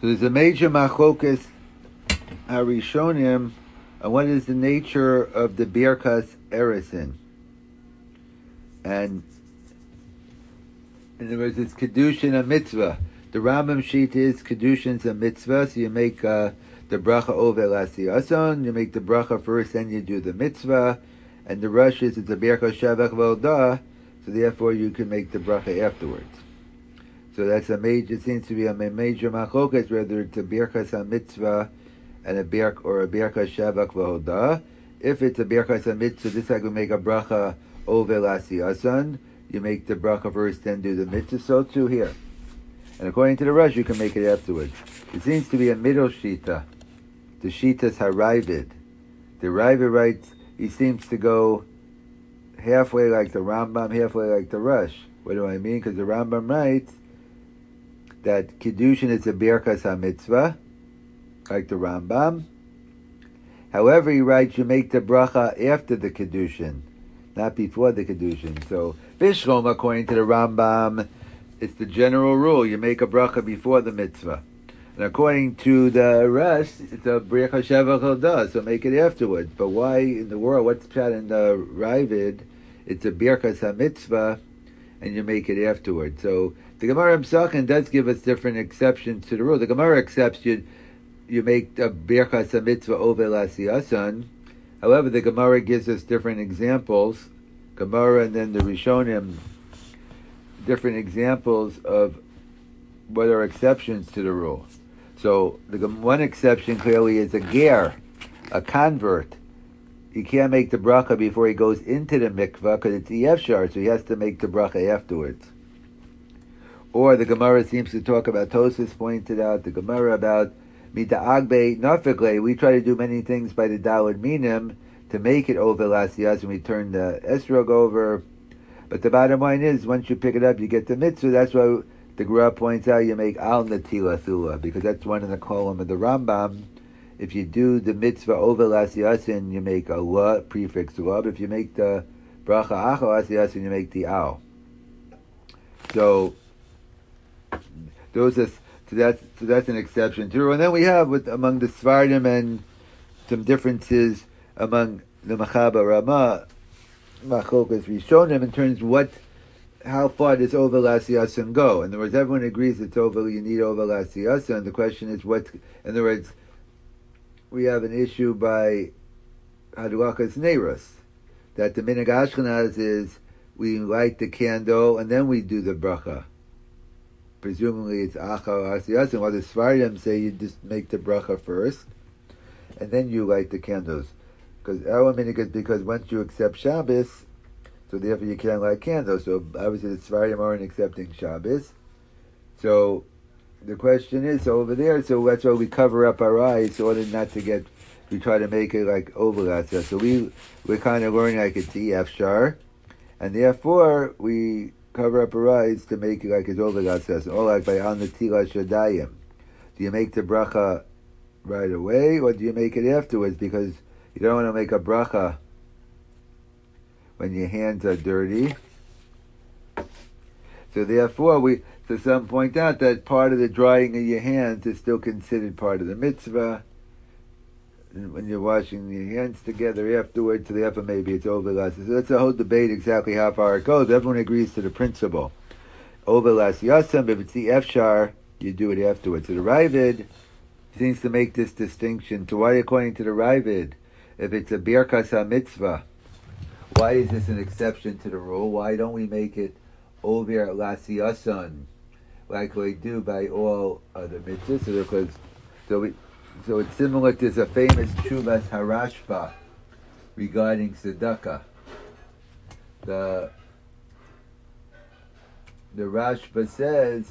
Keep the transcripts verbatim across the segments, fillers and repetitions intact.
So there's a major machlokas harishonim on what is the nature of the birkas eresin. And in other words, it's kedushin a mitzvah. The Rambam sheet is kedushin's a mitzvah, so you make uh, the bracha over lasiyason, you make the bracha first, then you do the mitzvah, and the Rosh is it's a birkas shavach v'odah, so therefore you can make the bracha afterwards. So that's a major, it seems to be a major machlokas, whether it's a birkas a mitzvah and a birk or a birkas shavach v'odah. If it's a birkas a mitzvah, this I can make a bracha over lasiyason. You make the bracha first, then do the mitzvah. So too here. And according to the Rosh, you can make it afterwards. It seems to be a middle shita. The shita's haravid. The Ravid writes, he seems to go halfway like the Rambam, halfway like the Rosh. What do I mean? Because the Rambam writes that Kiddushin is a birkas ha-mitzvah, like the Rambam. However, he writes you make the bracha after the Kiddushin, not before the Kiddushin. So, Bishrom, according to the Rambam, it's the general rule. You make a bracha before the mitzvah. And according to the rest, it's a bracha shavach odah, so make it afterwards. But why in the world, what's pshat in the Ravid, it's a birkas ha-mitzvah, and you make it afterwards. So the Gemara Psachim does give us different exceptions to the rule. The Gemara accepts you you make a birkas ha-mitzvah over lasiyasan. However, the Gemara gives us different examples. Gemara and then the Rishonim, different examples of what are exceptions to the rule. So the one exception clearly is a ger, a convert. You can't make the bracha before he goes into the mikvah because it's yefshar, so he has to make the bracha afterwards. Or the Gemara seems to talk about, Tosfos pointed out, the Gemara about mita agbe nafikle. We try to do many things by the daled minim to make it over lasiyas, and we turn the esrog over. But the bottom line is, once you pick it up, you get the mitzvah. That's why the Gemara points out you make al natila thula, because that's one in the column of the Rambam. If you do the mitzvah over lasiyasin, you make a la, prefix la. But if you make the bracha achal lasiyasin, you make the al. So those are, so that's so that's an exception too. And then we have with among the Svardim and some differences among the Machaba Ramah, Machlokas Rishonim, in terms of what, how far does over lasiyasin go? In other words, everyone agrees it's over. You need over lasiyasin. The question is what. In other words, we have an issue by Hadulakas Neiros, that the Minhag Ashkenaz is we light the candle and then we do the bracha. Presumably it's achar lasiyasin, while the Svardim say you just make the bracha first and then you light the candles. Because our minhag is because once you accept Shabbos, so therefore you can't light candles. So obviously the Svardim aren't accepting Shabbos. So the question is over there, so that's why we cover up our eyes in order not to get, we try to make it like overlap. So we, we're kind of learning like it's E F shar, and therefore we cover up our eyes to make it like it's overlap. Or like by Al Natila Shadayim. Do you make the bracha right away, or do you make it afterwards? Because you don't want to make a bracha when your hands are dirty. So therefore, we so some point out that part of the drying of your hands is still considered part of the mitzvah. And when you're washing your hands together afterwards, so therefore maybe it's overlast. So that's a whole debate exactly how far it goes. Everyone agrees to the principle. Overlast yasam, if it's the efshar, you do it afterwards. So the Ravid seems to make this distinction. So why, according to the Ravid, if it's a birkas ha-mitzvah, why is this an exception to the rule? Why don't we make it over lasiyasan, like we do by all other mitzvahs? So, because, so, we, so it's similar to the famous Chuvas Harashba regarding tzedakah. The the Rashba says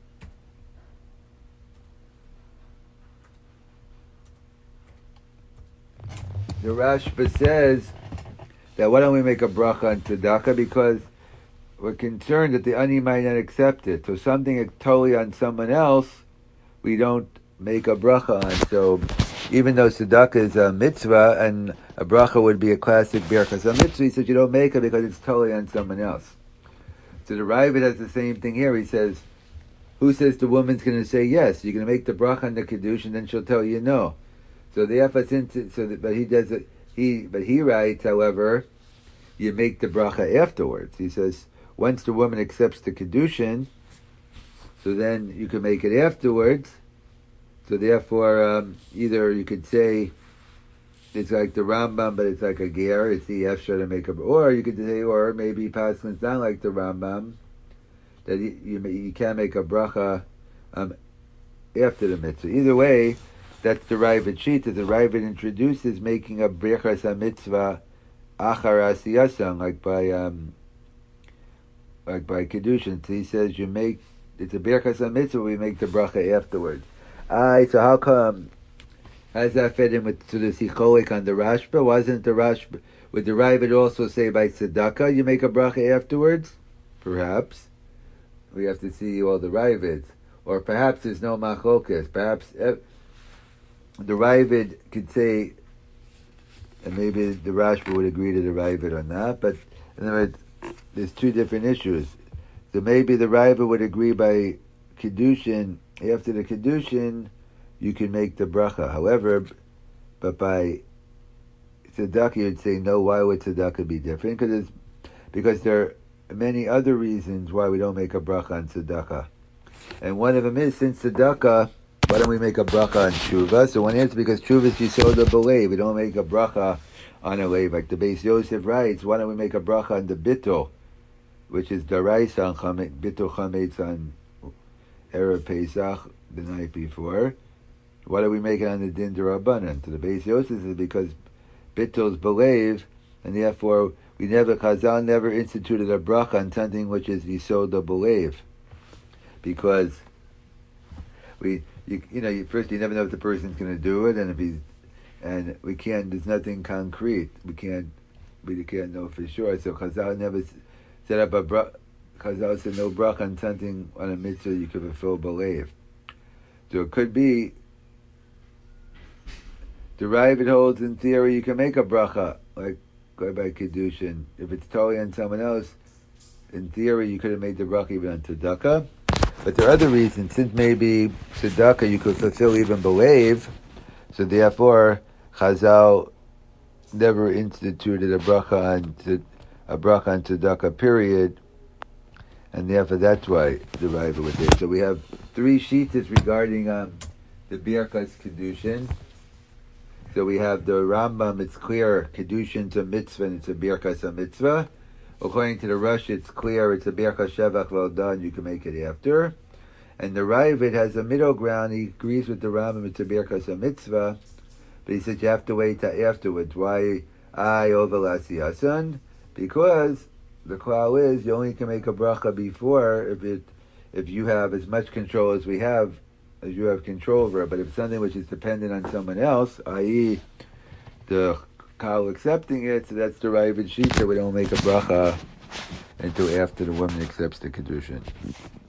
the Rashba says that why don't we make a bracha on tzedakah, because we're concerned that the ani might not accept it. So something is totally on someone else, we don't make a bracha on. So even though tzedakah is a mitzvah and a bracha would be a classic birkas mitzvah, he says you don't make it because it's totally on someone else. So the Ravid has the same thing here. He says who says the woman's going to say yes? You're going to make the bracha on the kedushin, then she'll tell you no. So the since so that, but he does it. He but he writes, however, you make the bracha afterwards. He says once the woman accepts the kedushin, so then you can make it afterwards. So therefore, um, either you could say it's like the Rambam, but it's like a ger. It's the efshar to make a, or you could say, or maybe Paslin's not like the Rambam, that you you, you can't make a bracha um, after the mitzvah. Either way, that's the Ravid sheet. That the Ravid introduces making a brachas a mitzvah achar asiyasam, like by um, like by kedushin. So he says you make it's a brachas a mitzvah. We make the bracha afterwards. Alright, so how come? How does that fit in with to the Sicholik on the Rashba? Wasn't the Rashba, would the Ravid also say by tzedakah you make a bracha afterwards? Perhaps. We have to see all the Ravids. Or perhaps there's no machlokas. Perhaps eh, the Ravid could say, and maybe the Rashba would agree to the Ravid or not, but in other words, there's two different issues. So maybe the Ravid would agree by Kiddushin, after the Kiddushin, you can make the bracha. However, but by tzedakah, you would say, no, why would tzedakah be different? Because because there are many other reasons why we don't make a bracha on tzedakah. And one of them is, since tzedakah, why don't we make a bracha on tshuva? So one answer is because tshuva is yisoda b'leiv. We don't make a bracha on a leiv. Like the Beis Yosef writes, why don't we make a bracha on the bittul, which is daraisa on chametz, bittul chametz on Erev Pesach, the night before. Why do we make it on the din d'Rabbanan? To the Beis Yosef is because bittul is b'leiv, and therefore we never, Chazal never instituted a bracha on something which is yisoda b'leiv. Because we, you, you know, you, first you never know if the person's going to do it, and if he's, and we can't. There's nothing concrete. We can't, we can't know for sure. So Chazal never set up a bracha. Chazal said no bracha on something on a mitzvah you could fulfill believe. So it could be the Ravid holds in theory you can make a bracha like go by Kiddushin. If it's totally on someone else, in theory you could have made the bracha even on tzedakah. But there are other reasons. Since maybe tzedakah you could fulfill even believe, so therefore Chazal never instituted a bracha on a bracha on tzedakah. Period. And therefore that's why the Ravid was there. So we have three sheets regarding um, the Birkas Kedushin. So we have the Rambam, it's clear, Kedushin's a mitzvah and it's a Birkas a mitzvah. According to the Rush, it's clear, it's a Birkas Shevach well done, you can make it after. And the Ravid has a middle ground, he agrees with the Rambam, it's a Birkas a mitzvah, but he says you have to wait till afterwards. Why I over Lasiyasan? Because the klal is you only can make a bracha before if it if you have as much control as we have, as you have control over it. But if it's something which is dependent on someone else, that is the klal accepting it, so that's the Ravid sheet, so we don't make a bracha until after the woman accepts the kedushin.